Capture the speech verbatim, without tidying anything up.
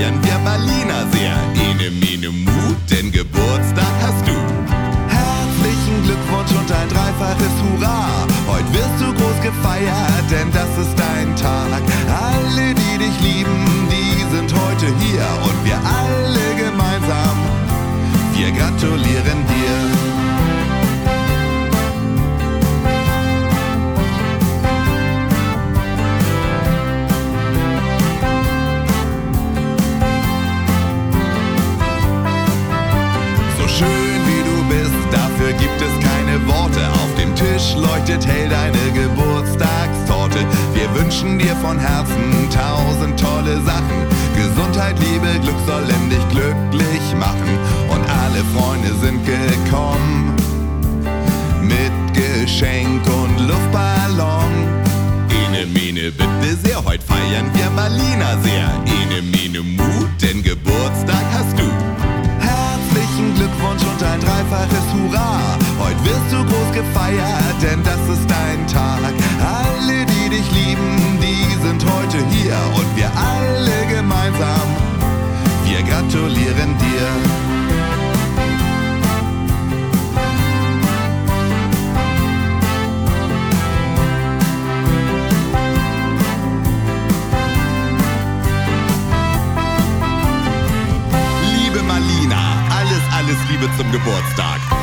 feiern wir Marlina sehr. Ene, mene, mu, denn Geburtstag hast du. Herzlichen Glückwunsch und ein dreifaches Hurra. Heute wirst du groß gefeiert, denn das ist dein Tag. Alle, die dich lieben, die sind heute hier. Und wir alle gemeinsam, wir gratulieren dir. Schön wie du bist, dafür gibt es keine Worte. Auf dem Tisch leuchtet hell deine Geburtstagstorte. Wir wünschen dir von Herzen tausend tolle Sachen. Gesundheit, Liebe, Glück sollen dich glücklich machen. Und alle Freunde sind gekommen mit Geschenk und Luftballon. Ene, mene, bitte sehr, heute feiern wir Marlina sehr. Ene, mene, mu, denn Geburtstag hast du. Herzlichen Glückwunsch und ein dreifaches Hurra. Heute wirst du groß gefeiert, denn das ist dein Tag. Alle, die dich lieben, die sind heute hier. Und wir alle gemeinsam, wir gratulieren dir. Liebe Marlina, alles, alles Liebe zum Geburtstag.